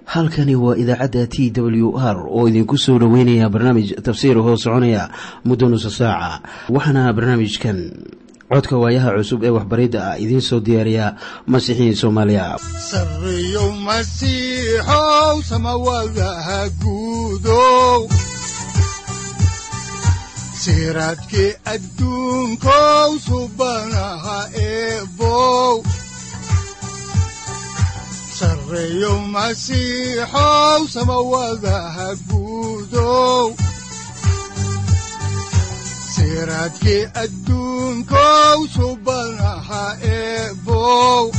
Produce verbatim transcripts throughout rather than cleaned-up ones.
halkani waa idaacadda T W R oo idinku soo dhaweynaya barnaamij tafsiir hoo soconaya muddo nus saaca. Waxaana barnaamijkan codka waayaha cusub ee waxbaridda ah idiin soo diyaariya Masiixiin Soomaaliya. Sarreeyo Masiixow samawadaha guudow siraadkii adduunkow subanaha eebow Sarreeyo Masiixow samawadaha guudow siraadkii adduunkow subanaha eebow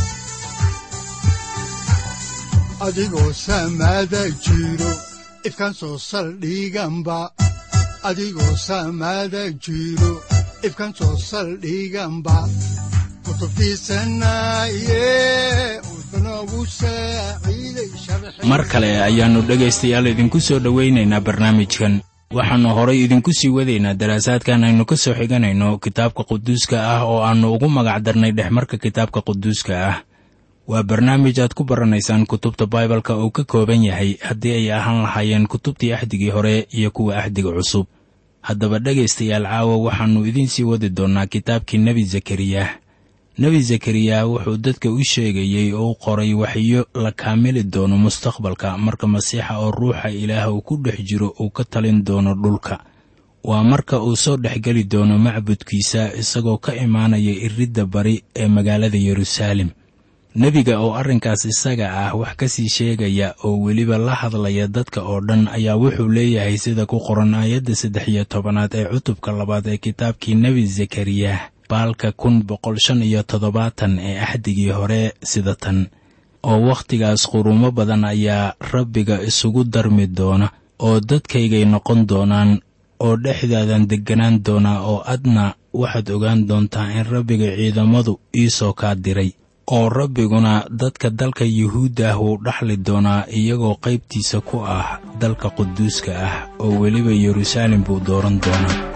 adigoo samada jiro ifkaan soo saldhiganba adigoo samada jiro ifkaan soo saldhiganba kutubtiisanaye udnogu saaciiday sharxi mar kale ayaanu dhagaystayaal idinku soo dhaweynaynaa barnaamijkan. waxaannu horay idinku sii wadaynaa daraasaadkan aynu ka soo xiganayno kitaabka quduuska ah oo aannu ugu magac darnay dhexmarka kitaabka quduuska ah. waa barnaamij aad ku baranaysaan kutubta Baibalka uu ka kooban yahay haddii ay ahaan lahaayeen kutubtii ahdigii hore iyo kuwa ahdiga cusub. haddaba dhegaystayaal caawa waxaannu idiin sii wadi doonnaa kitaabkii nebi Zakariya. nebi Zakariya wuxuu dadka u sheegayey oo u qoray waxyo la kaamili doono mustaqbalka marka Masiixa oo ruuxa Ilaah uu ku dhex jiro uu ka talin doono dhulka. waa marka uu soo dhexgeli doono macbudkiisa isagoo ka imaanaya iridda bari ee magaalada Yeruusaalem. nebiga oo arrinkaas isaga ah wax ka sii sheegaya oo weliba la hadlaya dadka oo dhan ayaa wuxuu leeyahay sida ku qoran aayadda saddex iyo tobanaad ee cutubka labaad ee kitaabkii nebi Zakariya baalka kun boqol shan iyo toddobaatan ee ahdigii hore sida tan: oo wakhtigaas qurumo badan ayaa Rabbiga isugu darmi doona oo dadkaygay noqon doonaan oo dhexdaadan degganaan doona oo adna waxaad ogaan doontaa in Rabbiga ciidamadu iisoo kaa diray. oo Rabbiguna dadka dalka Yuhuudda uu dhaxli doonaa iyagoo qaybtiisa ku ah dalka quduuska ah oo weliba Yeruusaalem buu dooran doonaa.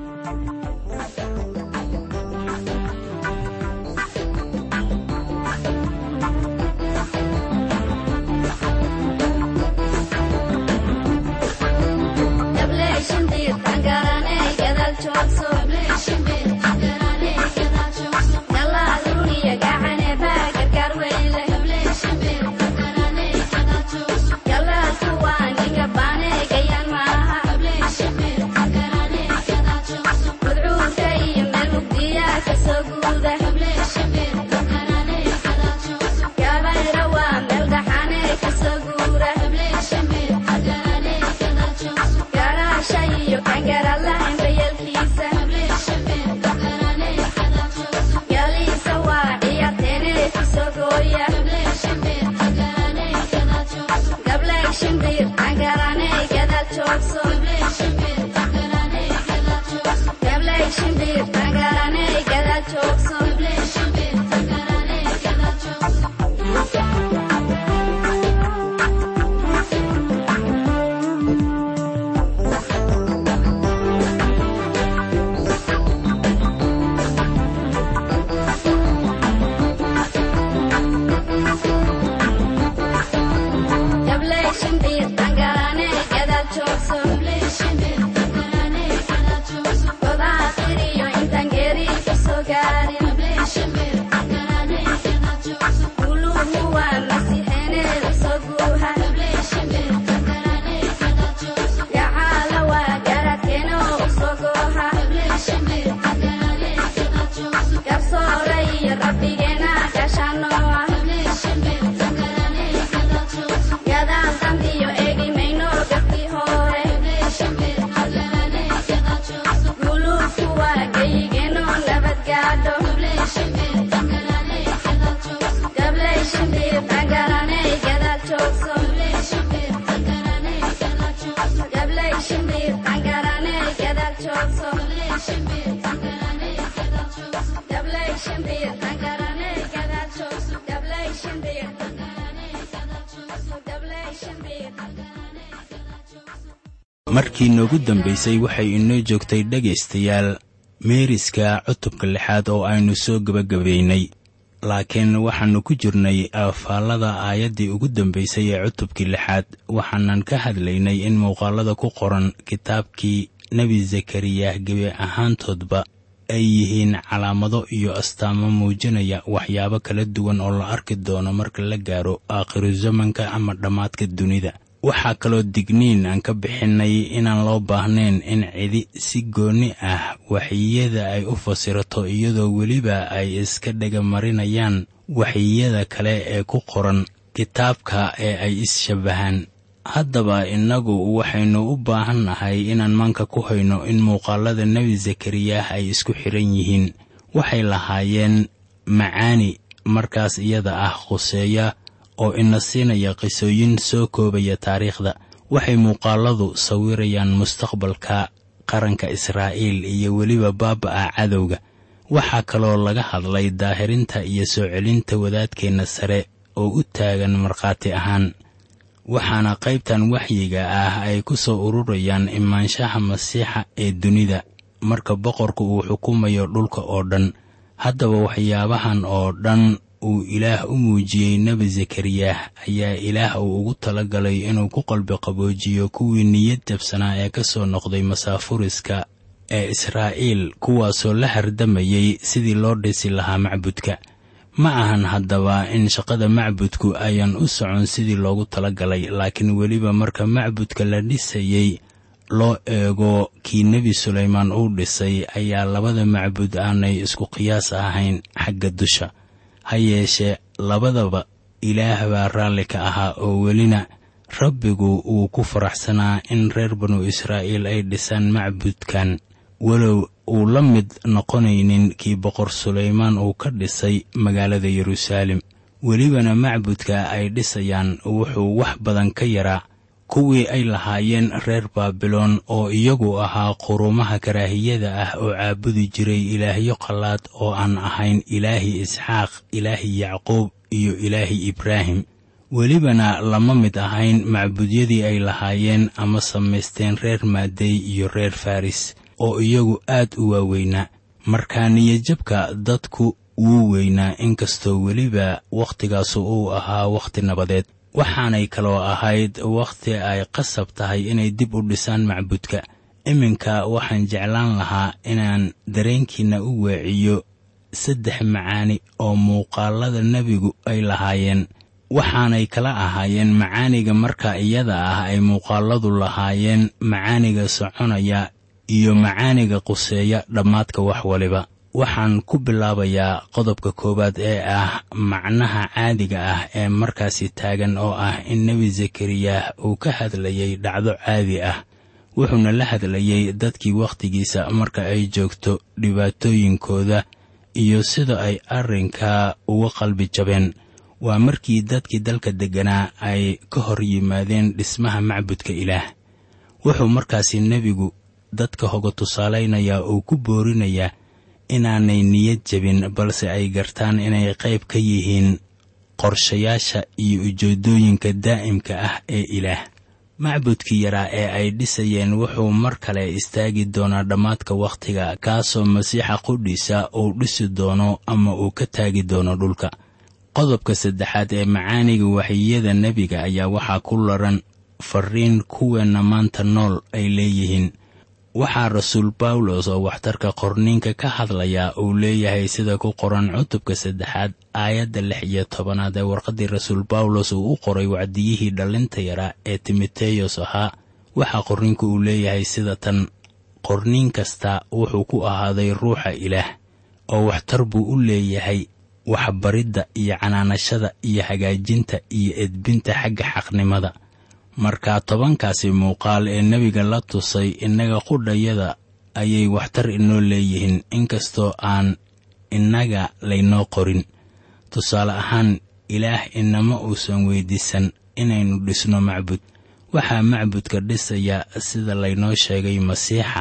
markii noogu dambaysay waxay inoo joogtay dhagaystayaal meeriska cutubka lixaad oo aynu soo gabagabaynay. laakiin waxaannu ku jirnay faallada aayaddii ugu dambaysay ee cutubkii lixaad. waxaanan ka hadlaynay in muuqaallada ku qoran kitaabkii nebi zakariyah gebi ahaantoodba ay yihiin calaamado iyo astaamo muujinaya waxyaabo kala duwan oo la arki doono marka la gaaro aakhiru zamanka ama dhammaadka dunida. waxaa kaloo digniin aan ka bixinnay inaan loo baahnayn in cidi si goonni ah waxyiyada ay u fasirato iyadoo weliba ay iska dhega marinayaan waxyiyada kale ee ku qoran kitaabka ee ay is-shabbahaan. haddaba innagu waxaynu u baahan nahay inaan maanka ku hayno in muuqaallada nebi zakariyah ay isku xidhan yihiin. waxay lahaayeen macaani markaas iyada ah khuseeya oo ina siinaya qisooyin soo koobaya taariikhda. waxay muuqaalladu sawirayaan mustaqbalka qaranka Israa'iil iyo weliba baaba'a cadowga. waxaa kaloo laga hadlay daahirinta iyo soo celinta wadaadkeenna sare oo u taagan markhaati ahaan. waxaana qaybtan waxyiga ah ay ku soo ururayaan imaanshaha masiixa ee dunida marka boqorku uu xukumayo dhulka oo dhan. haddaba waxyaabahan oo dhan uu ilaah u muujiyey nebi zakariyah ayaa ilaah uu ugu talagalay inuu ku qalbi qaboojiyo kuwii niyad jabsanaa ee ka soo noqday masaafuriska ee Israa'iil, kuwaasoo la hardamayey sidii loo dhisi lahaa macbudka. ma ahan haddaba in shaqada macbudku ayan u socon sidii loogu talagalay, laakiin weliba marka macbudka la dhisayey loo eego kii nebi sulaymaan uu dhisay ayaa labada macbud aanay isku qiyaas ahayn xagga dusha. ha yeeshee labadaba ilaah baa raalli ka ahaa oo welina rabbigu uu ku faraxsanaa in reer banu Israa'iil ay dhisaan macbudkan, walow uu la mid noqonaynin kii boqor sulaymaan uu ka dhisay magaalada Yeruusaalem. welibana macbudka ay dhisayaan wuxuu wax badan ka yaraa kuwii ay lahaayeen reer baabiloon oo iyagu ahaa qurumaha karaahiyada ah oo caabudi jiray ilaahyo qalaad oo aan ahayn ilaahi Isxaaq, ilaahi Yacquub iyo ilaahi Ibraahim. welibana lama mid ahayn macbudyadii ay lahaayeen ama samaysteen reer Maadey iyo reer Faris oo iyagu aad u waaweynaa. markaa niyadjabka dadku wuu weynaa, inkastoo weliba wakhtigaasu uu ahaa wakhti nabadeed. waxaanay kaloo ahayd wakhti ay qasab tahay inay dib u dhisaan macbudka. iminka waxaan jeclaan lahaa inaan dareenkiinna u weeciyo saddex macaani oo muuqaallada nebigu ay lahaayeen. waxaanay kala ahaayeen macaaniga marka iyada ah ay muuqaalladu lahaayeen, macaaniga soconaya iyo macaaniga quseeya dhammaadka wax waliba. waxaan ku bilaabayaa qodobka koowaad ee ah macnaha caadiga ah ee markaasi taagan, oo ah in nebi zakariyah uu ka hadlayay dhacdo caadi ah. wuxuuna la hadlayay dadkii wakhtigiisa marka ay joogto dhibaatooyinkooda iyo sida ay arrinkaa uga qalbi jabeen. waa markii dadkii dalka degganaa ay ka hor yimaadeen dhismaha macbudka ilaah. wuxuu markaasi nebigu dadka hoga tusaalaynayaa oo ku boorinayaa inaanay niyad jabin, balse ay gartaan inay qayb ka yihiin qorshayaasha iyo ujeeddooyinka daa'imka ah ee ilaah. macbudkii yaraa ee ay dhisayeen wuxuu mar kale istaagi doonaa dhammaadka wakhtiga, kaasoo masiixa qudhiisa uu dhisi doono ama uu ka taagi doono dhulka. qodobka saddexaad ee macaaniga waxyiyada nebiga ayaa waxaa ku laran farriin kuweenna maanta nool ay leeyihiin. waxaa rasuul bawlos oo waxtarka qorniinka ka hadlayaa uu leeyahay sida ku qoran cutubka saddexaad aayadda lix iyo tobanaad ee warqaddii rasuul bawlos uu u qoray wacdiyihii dhallinta yaraa ee timoteyos ahaa. waxaa qorniinku uu leeyahay sida tan: qorniin kasta wuxuu ku ahaaday ruuxa ilaah oo waxtar buu u leeyahay waxbaridda iyo canaanashada iyo hagaajinta iyo edbinta xagga xaqnimada. markaa tobankaasi muuqaal ee nebiga la tusay innaga qudhayada ayay waxtar inoo leeyihiin, inkastoo aan innaga laynoo qorin. tusaale ahaan, ilaah inama uusan weyddiisan inaynu dhisno macbud. waxaa macbudka dhisaya sida laynoo sheegay masiixa.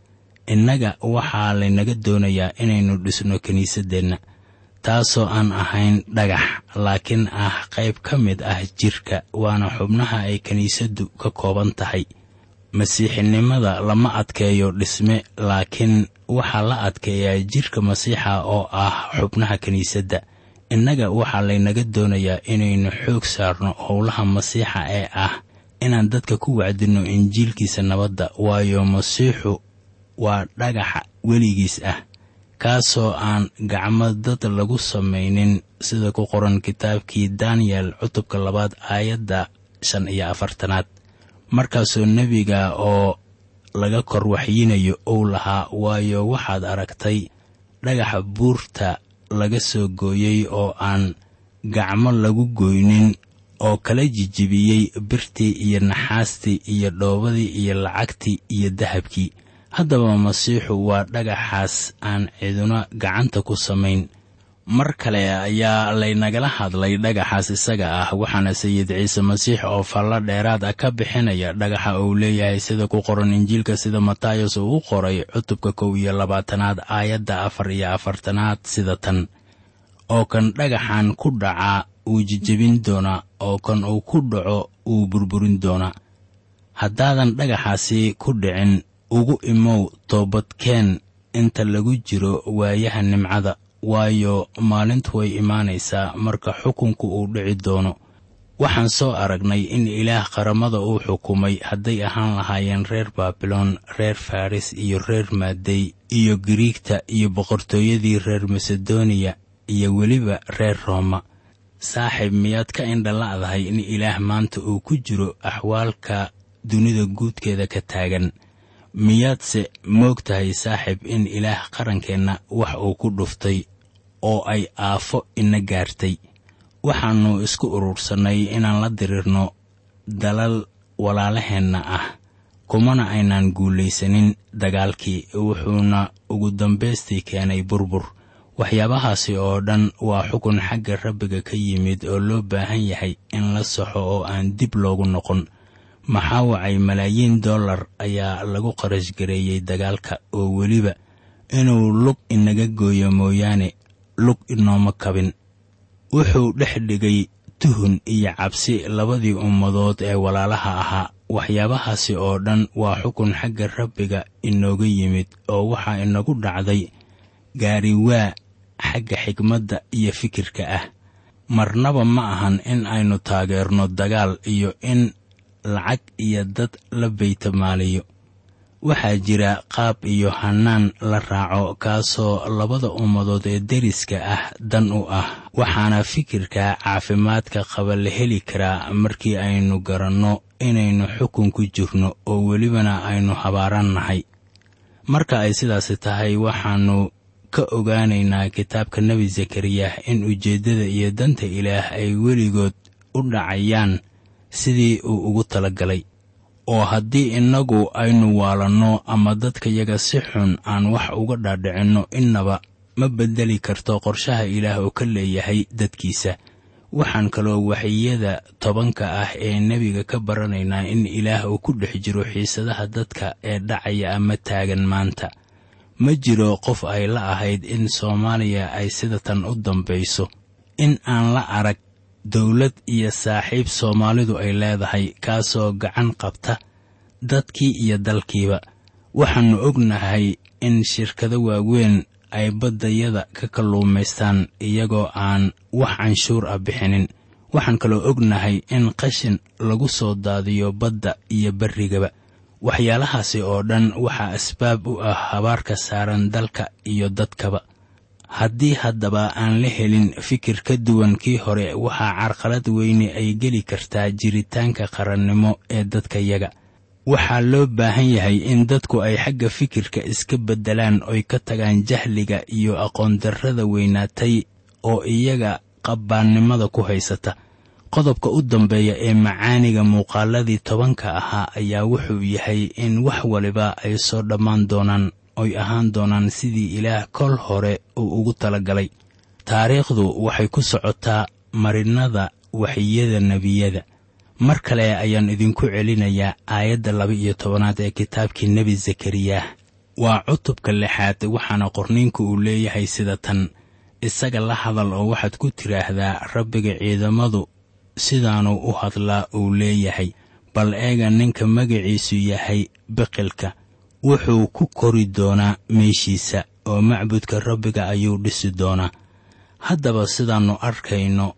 innaga waxaa laynaga doonayaa inaynu dhisno kiniisaddeenna, taasoo aan ahayn dhagax, laakiin ah qayb ka mid ah jirka, waana xubnaha ay kiniisaddu ka kooban tahay. masiixinimada lama adkeeyo dhisme, laakiin waxaa la adkeeyaa jirka masiixa oo ah xubnaha kiniisadda. innaga waxaa laynaga doonayaa inaynu xoog saarno howlaha masiixa ee ah inaan dadka ku wacdinno injiilkiisa nabadda, waayo masiixu waa dhagaxa weligiis ah, kaasoo aan gacmo dad lagu samaynin, sida ku qoran kitaabkii Daniyel cutubka labaad aayadda shan iyo afartanaad. Markaasoo nebiga oo laga kor waxyinayo uu lahaa, waayo waxaad aragtay dhagaxa buurta laga soo gooyey oo aan gacmo lagu goynin, oo kala jijibiyey birtii iyo naxaastii iyo dhoobadii iyo lacagtii iyo dahabkii. Haddaba masiixu waa dhagaxaas aan ciduna gacanta ku samayn. Mar kale ayaa laynagala hadlay dhagaxaas isaga ah, waxaana sayid ciise masiix oo falla dheeraad ah ka bixinaya dhagaxa uu leeyahay, sida ku qoran injiilka sida Matayos uu u qoray cutubka kow iyo labaatanaad aayadda afar iyo afartanaad sida tan: oo kan dhagaxan ku dhaca uu jijibin doonaa, oo kan uu ku dhaco uu burburin doonaa. Haddaadan dhagaxaasi ku dhicin, ugu imow toobadkeen inta lagu jiro waayaha nimcada, waayo maalintu way imaanaysaa marka xukunku uu dhici doono. Waxaan soo aragnay in Ilaah qaramada uu xukumay, hadday ahaan lahaayeen reer Baabiloon, reer Faris iyo reer Maadey iyo Giriigta iyo boqortooyadii reer Masedoniya iyo weliba reer Rooma. Saaxiib, miyaad ka indhala'dahay in Ilaah maanta uu ku jiro axwaalka dunida guudkeeda ka taagan? Miyaadse moog tahay saaxiib in Ilaah qarankeenna wax uu ku dhuftay oo ay aafo ina gaartay? Waxaannu isku urursannay inaan la dirirno dalal walaalaheenna ah, kumana aynaan guulaysanin dagaalkii, wuxuuna ugu dambaystii keenay burbur. Waxyaabahaasi oo dhan waa xukun xagga Rabbiga ka yimid oo loo baahan yahay in la saxo oo aan dib loogu noqon. Maxaa wacay malaayiin dollar ayaa lagu qarash gareeyey dagaalka, oo weliba inuu lug inaga gooyo mooyaane lug inooma kabin. Wuxuu dhex dhigay tuhun iyo cabsi labadii ummadood ee walaalaha ahaa. Waxyaabahaasi oo dhan waa xukun xagga Rabbiga inooga yimid, oo waxaa inagu dhacday gaari waa xagga xigmadda iyo fikirka ah. Marnaba ma ahan in aynu taageerno dagaal iyo in lacag iyo dad la baytamaaliyo. Waxaa jira qaab iyo hanaan la raaco kaasoo labada ummadood ee deriska ah dan u ah, waxaana fikirka caafimaadka qaba la heli karaa markii aynu garanno inaynu xukun ku jirno oo welibana aynu habaarannahay. Marka ay sidaasi tahay, waxaannu ka ogaanaynaa kitaabka nebi Zakariya in ujeeddada iyo danta Ilaah ay weligood u dhacayaan sidii uu ugu talagalay. oo haddii innagu aynu waalanno ama dadkayaga si xun aan wax uga dhaadhicinno, innaba ma beddeli karto qorshaha Ilaah oo ka leeyahay dadkiisa. Waxaan kaloo waxyada tobanka ah ee nebiga ka baranaynaa in Ilaah uu ku dhex jiro xiisadaha dadka ee dhacaya ama taagan maanta. Ma jiro qof ay la ahayd in Soomaaliya ay sida tan u dambayso, in aan la arag dawlad iyo saaxiib Soomaalidu ay leedahay kaasoo gacan qabta dadkii iyo dalkiiba. Waxaannu ognahay in shirkado waaweyn ay baddayada ka kalluumaystaan iyagoo aan wax canshuur ah bixinin. Waxaan kaloo ognahay in qashin lagu soo daadiyo badda iyo barrigaba. Waxyaalahaasi oo dhan waxaa asbaab u ah habaarka saaran dalka iyo dadkaba. Haddii haddaba aan la helin fikir ka duwan kii hore, waxaa carqalad weyne ay geli kartaa jiritaanka qarannimo ee dadkayaga. Waxaa loo baahan yahay in dadku ay xagga fikirka iska beddelaan oy ka tagaan jahliga iyo aqoon-darrada weynaatay oo iyaga qabbaannimada ku haysata. Qodobka u dambeeya ee macaaniga muuqaaladii tobanka ahaa ayaa wuxuu yahay in wax waliba ay soo dhammaan doonaan, oy ahaan doonaan sidii Ilaah kol hore uu ugu talagalay. Taariikhdu waxay ku socotaa marinnada waxyada nebiyada. Mar kale ayaan idinku celinayaa aayadda laba iyo tobanaad ee kitaabkii nebi Zakariya. Waa cutubka lixaad, waxaana qorniinku uu leeyahay sida tan: isaga la hadal oo waxaad ku tiraahdaa, Rabbiga ciidamadu sidaanuu u hadlaa uu leeyahay, bal eega ninka magaciisu yahay Biqilka, wuxuu ku kori doonaa meeshiisa oo macbudka Rabbiga ayuu dhisi doonaa. haddaba sidaannu arkayno,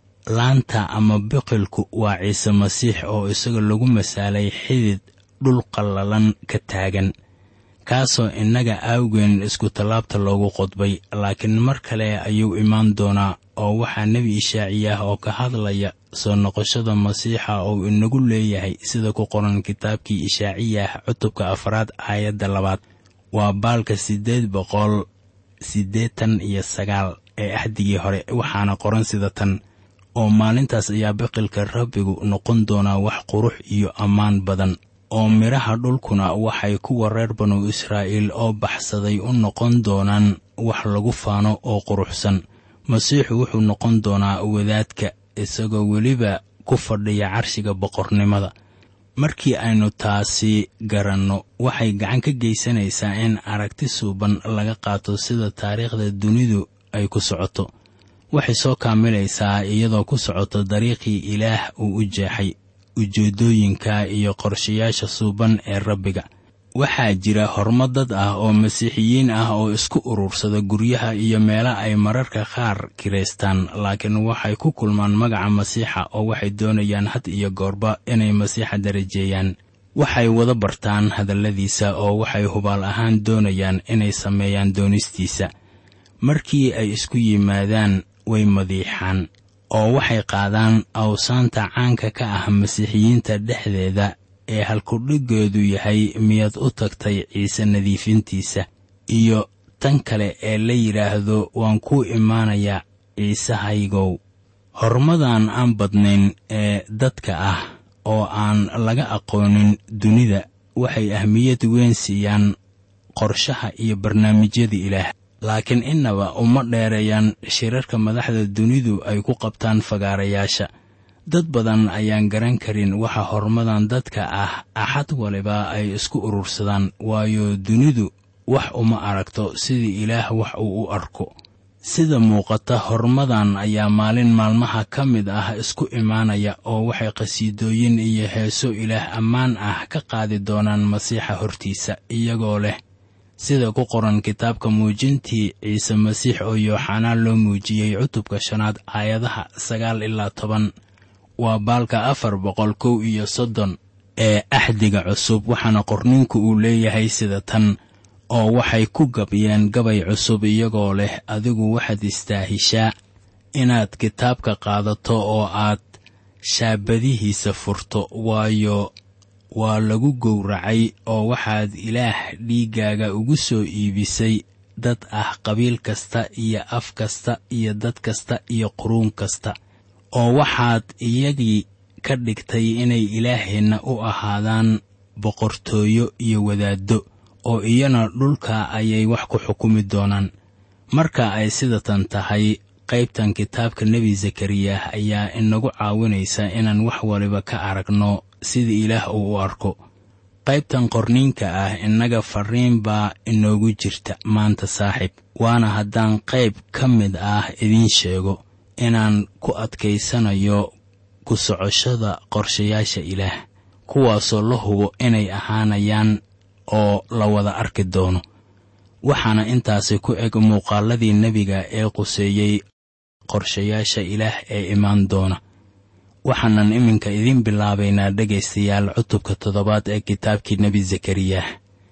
laanta ama biqilku waa ciise masiix oo isaga lagu masaalay xidid dhul qallalan ka taagan, kaasoo innaga aawgeen isku tallaabta loogu qodbay. laakiin mar kale ayuu imaan doonaa, oo waxaa nebi Ishaaciyaah oo ka hadlaya soo noqoshada masiixa oo inagu leeyahay sida ku qoran kitaabkii Ishaaciyaah cutubka afraad aayadda labaad. waa baalka siddeed boqol siddeetan iyo sagaal ee axdigii hore, waxaana qoran sida tan: oo maalintaas ayaa biqilka Rabbigu noqon doonaa wax qurux iyo ammaan badan, oo midhaha dhulkuna waxay kuwa reer banu Israa'iil oo baxsaday u noqon doonaan wax lagu faano oo quruxsan. masiixu wuxuu noqon doonaa wadaadka, isagoo weliba ku fadhiya carshiga boqornimada. markii aynu taasi garanno, waxay gacan ka geysanaysaa in aragti suuban laga qaato sida taariikhda dunidu ay ku socoto. waxay soo kaamilaysaa iyadoo ku socoto dariiqii Ilaah uu u jeexay, ujeeddooyinka iyo qorshayaasha suuban ee Rabbiga. waxaa jira hormo dad ah oo masiixiyiin ah oo isku urursada guryaha iyo meela ay mararka qaar kiraystaan, laakiin waxay ku kulmaan magaca masiixa oo waxay doonayaan had iyo goorba inay masiixa darajeeyaan. waxay wada bartaan hadalladiisa oo waxay hubaal ahaan doonayaan inay sameeyaan doonistiisa. markii ay isku yimaadaan, way madiixaan oo waxay qaadaan awsaanta caanka ka ah masiixiyiinta dhexdeeda ee halkudhigeedu yahay miyaad u tagtay ciise nadiifintiisa, iyo tan kale ee la yidhaahdo waan kuu imaanayaa ciisehaygow. hormadan aan badnayn ee dadka ah oo aan laga aqoonin dunida waxay ahmiyad weyn siiyaan qorshaha iyo barnaamijyada Ilaah, laakiin innaba uma dheereeyaan shirarka madaxda dunidu ay ku qabtaan fagaarayaasha. dad badan ayaan garan karin waxa hormadan dadka ah axad waliba ay isku urursadaan, waayo dunidu wax uma aragto sidii Ilaah wax uu u arko. sida muuqata, hormadan ayaa maalin maalmaha ka mid ah isku imaanaya oo waxay qasiidooyin iyo heeso Ilaah ammaan ah ka qaadi doonaan masiixa hortiisa, iyagoo leh sida ku qoran kitaabka muujintii ciise masiix oo Yooxanaa loo muujiyey cutubka shanaad aayadaha sagaal ilaa toban. waa baalka afar boqol kow iyo soddon ee axdiga cusub, waxaana qorniinku uu leeyahay sida tan: oo waxay ku gabyeen gabay cusub iyagoo leh adigu waxaad istaahishaa inaad kitaabka qaadato oo aad shaabadihiisa furto, waayo waa lagu gowracay oo waxaad Ilaah dhiiggaaga ugu soo iibisay dad ah qabiil kasta iyo af kasta iyo dad kasta iyo quruun kasta, oo waxaad iyagii ka dhigtay inay Ilaaheenna u ahaadaan boqortooyo iyo wadaaddo, oo iyana dhulka ayay wax ku xukumi doonaan. marka ay sidatan tahay, qaybtan kitaabka nebi Zakariyah ayaa inagu caawinaysa inaan wax waliba ka aragno sida Ilaah uu u arko. qaybtan qorniinka ah innaga farriin baa inoogu jirta maanta saaxiib, waana haddaan qayb ka mid ah idiin sheego inaan ku adkaysanayo ku socoshada qorshayaasha Ilaah, kuwaasoo la hubo inay ahaanayaan oo la wada arki doono. waxaana intaasi ku eg muuqaaladii nebiga ee quseeyey qorshayaasha Ilaah ee imaan doona. waxaanan iminka idin bilaabaynaa dhegaystayaal cutubka toddobaad ee kitaabkii nebi Zakariyah.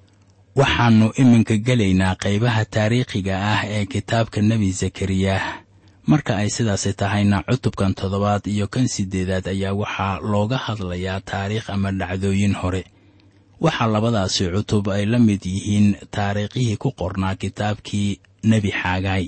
waxaannu iminka gelaynaa qaybaha taariikhiga ah ee kitaabka nebi Zakariyah. marka ay sidaasi tahayna, cutubkan toddobaad iyo kan siddeedaad ayaa waxaa looga hadlayaa taariikh ama dhacdooyin hore. waxaa labadaasi cutub ay la mid yihiin taariikhihii ku qornaa kitaabkii nebi Xaagaay,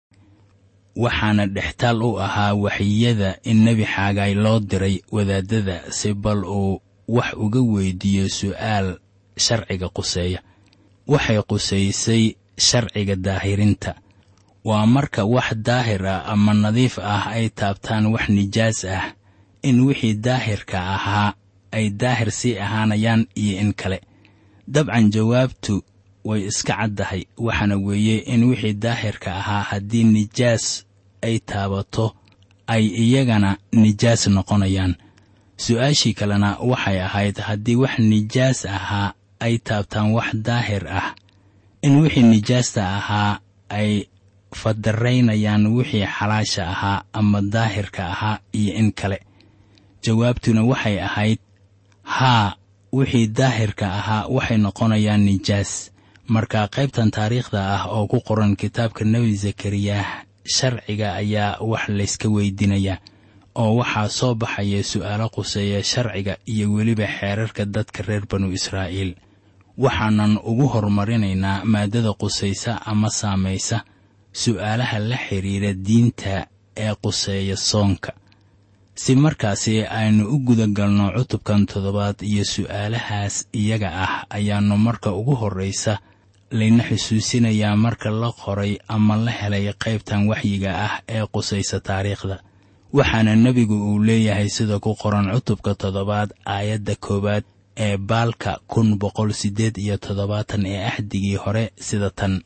waxaana dhextaal u ahaa waxyiyada in nebi Xaagaay loo diray wadaadada si bal uu wax uga weydiiyo su'aal sharciga quseeya. waxay qusaysay sharciga daahirinta. waa marka wax daahir ah ama nadiif ah ay taabtaan wax nijaas ah, in wixii daahirka ahaa ay daahir sii ahaanayaan iyo in kale. dabcan jawaabtu way iska caddahay, waxaana weeye in wixii daahirka ahaa haddii nijaas ay taabato ay iyagana nijaas noqonayaan. su'aashii kalena waxay ahayd haddii wax nijaas ahaa ay taabtaan wax daahir ah, in wixii nijaasta ahaa ay fadaraynayaan wixii xalaasha ahaa ama daahirka ahaa iyo in kale. jawaabtuna waxay ahayd haa, wixii daahirka ahaa waxay noqonayaan nijaas. marka qaybtan taariikhda ah oo ku qoran kitaabka nebi zakariyah, sharciga ayaa wax layska weydiinaya oo waxaa soo baxaya su'aalo quseeya sharciga iyo weliba xeerarka dadka reer banu Israa'iil. waxaanan ugu horumarinaynaa maadada qusaysa ama saamaysa su'aalaha la xiriira diinta ee quseeya soonka. si markaasi aynu u guda galno cutubkan toddobaad iyo su'aalahaas iyaga ah, ayaannu marka ugu horraysa layna xusuusinayaa marka la qoray ama la helay qaybtan waxyiga ah ee qusaysa taariikhda. waxaana nebigu uu leeyahay sida ku qoran cutubka toddobaad aayadda koowaad ee baalka kun boqol siddeed iyo toddobaatan ee axdigii hore sida tan: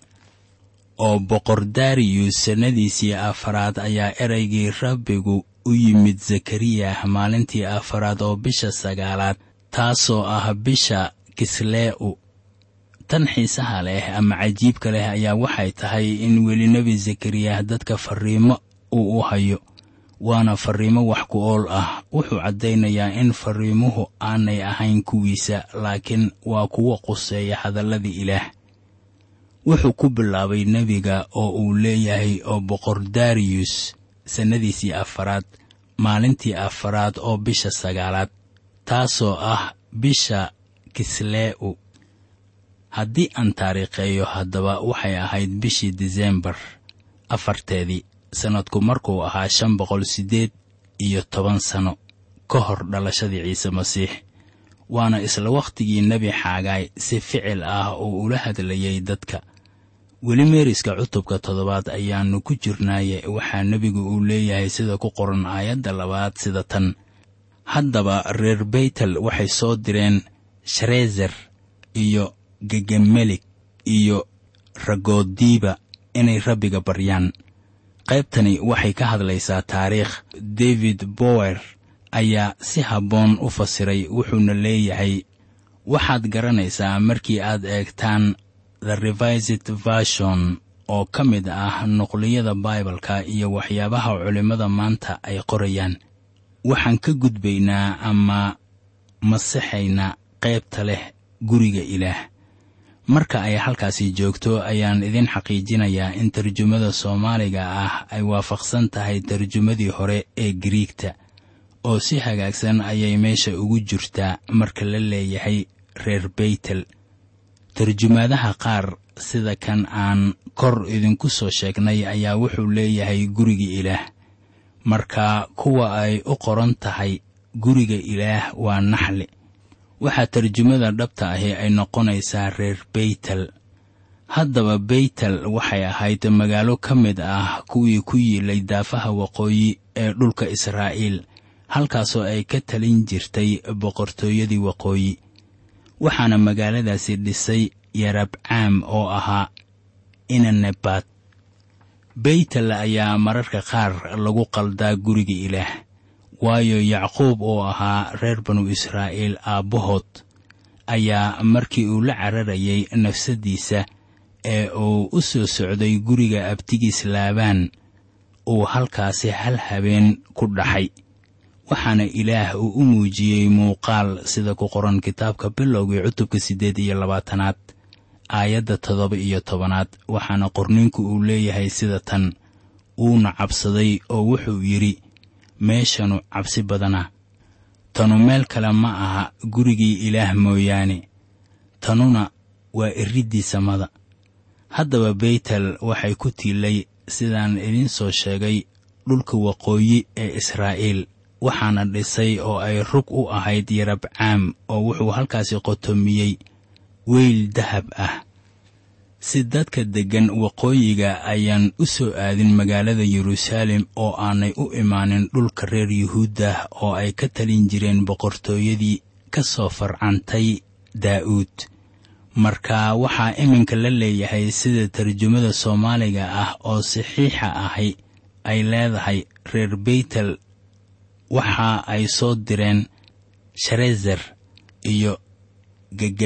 oo boqor daariyus sannadiisii afaraad ayaa eraygii rabbigu u yimid zakariyah maalintii afaraad oo bisha sagaalaad, taasoo ah bisha kislee'u. tan xiisaha leh ama cajiibka leh ayaa waxay tahay in weli nebi zakariyah dadka farriimo uu u hayo, waana farriimo wax ku ool ah. wuxuu caddaynayaa in farriimuhu aanay ahayn kuwiisa, laakiin waa kuwo quseeya hadalladii ilaah. wuxuu ku bilaabay nebiga oo uu leeyahay oo boqor daariyus sannadiisii afaraad maalintii afaraad oo bisha sagaalaad, taasoo ah bisha kislee'u. haddii aan taariikheeyo, haddaba waxay ahayd bishii diseembar afarteedii, sannadku markuu ahaa shan boqol siddeed iyo toban sano ka hor dhalashadii ciise masiix. waana isla wakhtigii nebi xaagaay si ficil ah oo ula hadlayay dadka. weli meeriska cutubka toddobaad ayaannu ku jirnaaye waxaa nebigu uu leeyahay sida ku qoran aayadda labaad sida tan: haddaba reer baytel waxay soo direen shareezer iyo gegemelik iyo ragoodiiba inay rabbiga baryaan. qaybtani waxay ka hadlaysaa taariikh. david bower ayaa si habboon u fasiray, wuxuuna leeyahay: waxaad garanaysaa markii aad eegtaan the revised version oo ka mid ah nuqliyada baibalka iyo waxyaabaha culimmada maanta ay qorayaan, waxaan ka gudbaynaa ama masixaynaa qaybta leh guriga ilaah. marka ay halkaasi joogto ayaan idin xaqiijinayaa in tarjumada Soomaaliga ah ay waafaqsan tahay tarjumadii hore ee Giriigta, oo si hagaagsan ayay meesha ugu jirtaa marka la leeyahay reer Baytel. tarjumadaha qaar sida kan aan kor idinku soo sheegnay ayaa wuxuu leeyahay guriga ilaah, marka kuwa ay u qoran tahay guriga ilaah waa naxli. waxaa tarjumada dhabta ahi ay noqonaysaa reer Baytel. haddaba Baytel waxay ahayd magaalo ka mid ah kuwii ku yiilay daafaha waqooyi ee dhulka Israa'iil, halkaasoo ay ka talin jirtay boqortooyadii waqooyi. waxaana magaaladaasi dhisay Yarabcaam oo ahaa ina Nebat. Baytel ayaa mararka qaar lagu qaldaa guriga ilaah, waayo Yacquub oo ahaa reer banu Israa'iil aabbahood ayaa markii uu la cararayay nafsadiisa ee uu u soo socday guriga abtigiis Laabaan, uu halkaasi hal habeen ku dhaxay. waxaana ilaah uu u muujiyey muuqaal sida ku qoran kitaabka bilowgii cutubka siddeed iyo labaatanaad aayadda toddoba iyo tobanaad. waxaana qorninku uu leeyahay sida tan: uuna cabsaday oo wuxuu yidhi, meeshanu cabsi badana, tanu meel kale ma aha gurigii ilaah mooyaane, tanuna waa iriddii samada. haddaba Baytel waxay ku tiilay sidaan idin soo sheegay dhulka waqooyi ee Israa'iil, waxaana dhisay oo ay rug u ahayd Yarabcaam, oo wuxuu halkaasi qotomiyey weyl dahab ah. si dadka deggan waqooyiga ayaan u soo aadin magaalada Yeruusaalem oo aanay u imaanin dhulka reer Yuhuudda oo ay ka talin jireen boqortooyadii ka soo farcantay Daa'uud. marka waxaa iminka la leeyahay sida tarjumada Soomaaliga ah oo saxiixa ahi ay leedahay, reer Baytel waxa ay soo direen Sharezer iyo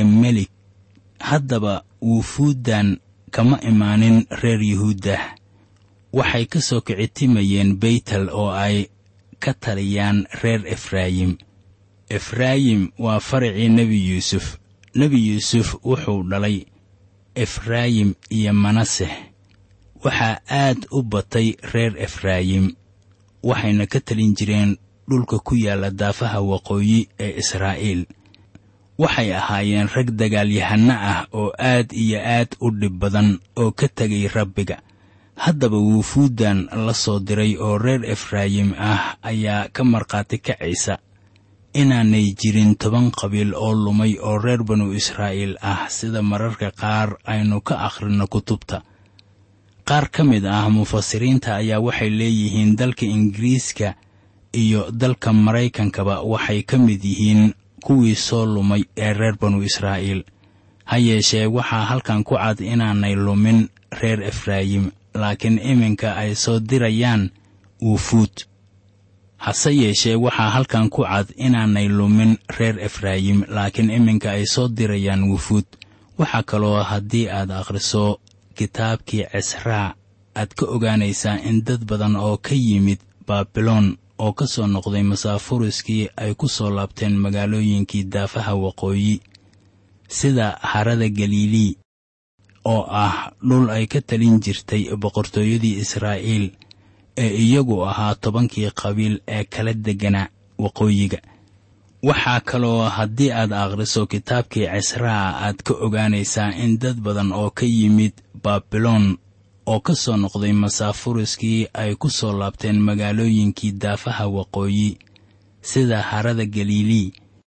Gegemelik. haddaba wufuuddan kama imaanin reer Yuhuudda, waxay ka soo kicitimayeen beytel oo ay ka taliyaan reer efraayim. efraayim waa faracii nebi yuusuf. nebi yuusuf wuxuu dhalay efraayim iyo manaseh. waxaa aad u batay reer efraayim, waxayna ka talin jireen dhulka ku yaalla daafaha waqooyi ee israa'iil. waxay ahaayeen rag dagaalyahanno ah oo aad iyo aad u dhib badan oo ka tegay rabbiga. haddaba wufuuddan la soo diray oo reer efraayim ah ayaa ka markhaati kacaysa inaanay jirin toban qabiil oo lumay oo reer banu israa'iil ah sida mararka qaar aynu ka akhrino kutubta. qaar ka mid ah mufasiriinta ayaa waxay leeyihiin dalka ingiriiska iyo dalka maraykankaba waxay ka mid yihiin kuwii soo lumay ee reer banu israa'iil. ha yeeshee waxaa halkan ku cad inaanay lumin reer efraayim, laakiin iminka ay soo dirayaan wufuud. hase yeeshee waxaa halkan ku cad inaanay lumin reer efraayim, laakiin iminka ay soo dirayaan wufuud. waxaa kaloo haddii aad akhriso kitaabkii cisraa aad ka ogaanaysaa in dad badan oo ka yimid baabiloon oo ka soo noqday masaafuriskii ay ku soo laabteen magaalooyinkii daafaha waqooyi sida harada galilii oo ah dhul ay ka talin jirtay boqortooyadii israa'iil ee iyagu ahaa tobankii qabiil ee kala degganaa waqooyiga. waxaa kaloo haddii aad akhriso kitaabkii cisraa aad ka ogaanaysaa in dad badan oo ka yimid baabiloon oo ka soo noqday masaafuriskii ay ku soo laabteen magaalooyinkii daafaha waqooyi sida harada galilii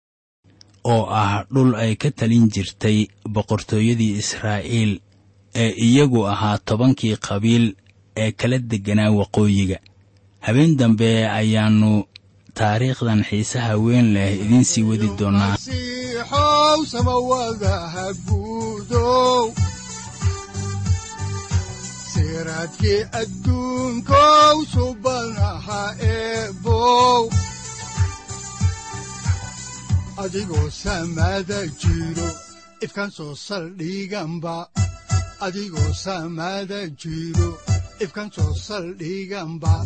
oo ah dhul ay ka talin jirtay boqortooyadii israa'iil ee iyagu ahaa tobankii qabiil ee kala degganaa waqooyiga. habeen dambe ayaannu taariikhdan xiisaha weyn leh idiin sii wadi doonaa. masiixow samawadaha guudow, siraadkii adduunkow subanaha eebow, adigoo samada jiro ifkaan soo saldhiganba, adigoo samada jiro ifkaan soo saldhiganba.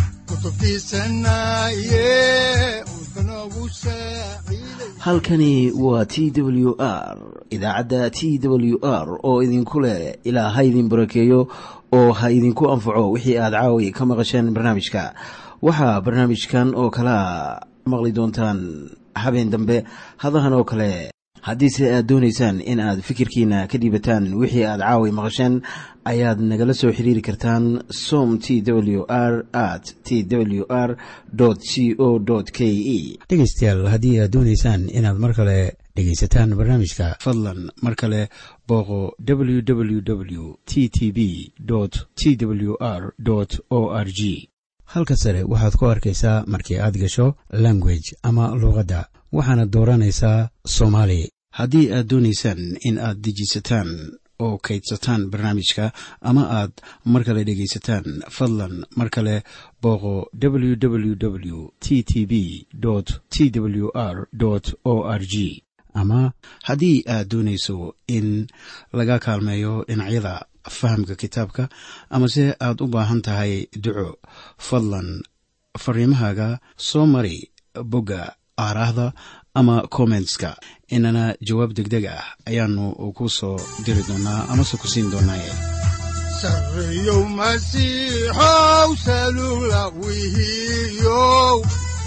halkani waa t w r, idaacadda t w r oo idinku leh ilaa ha idin barakeeyo oo ha idinku anfaco wixii aad caawi ka maqasheen barnaamijka. waxaa barnaamijkan oo kalea maqli doontaan habeen dambe hadahan oo kale. haddiise aad doonaysaan in aad fikirkiina ka dhiibataan wixii aad caawi maqasheen, ayaad nagala soo xiriiri kartaan som t w r at t w r c o k e. dhegaystayaal, haddii aad doonaysaan inaad mar kale dhegaysataan barnaamijka, fadlan mar kale booqo w w w t t b t w r o r g. halka sare waxaad ku arkaysaa markii aad gasho language ama luuqadda, waxaana dooranaysaa soomaali. haddii aad doonaysaan in aad dejisataan oo kaydsataan barnaamijka ama aad mar kale dhegaysataan, fadlan mar kale booqo w w w t t b t w r o r g. ama haddii aad doonayso in laga kaalmeeyo dhinacyada fahamka kitaabka amase aad u baahan tahay duco, fadlan fariimahaaga soo mari bogga aaraahda ama commentska, inana jawaab degdeg ah ayaanu ku soo diri doonaa amase ku siin doonaaye. sarreyow masiixow salula wihiyow,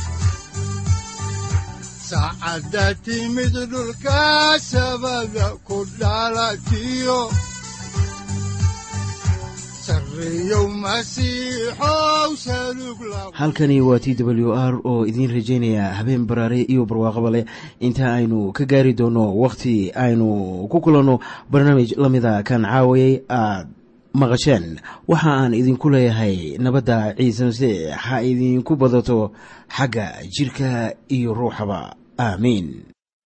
saacadda timid dhulka sabada ku dhalatiyo, halkani waa t w r oo idiin rajaynaya habeen baraare iyo barwaaqaba leh. inta aynu ka gaari doono wakhti aynu ku kulanno barnaamij la mida kan caawayay aad maqasheen, waxa aan idinku leeyahay nabadda ciise masiix ha idinku badato xagga jidhka iyo ruuxaba. aamiin.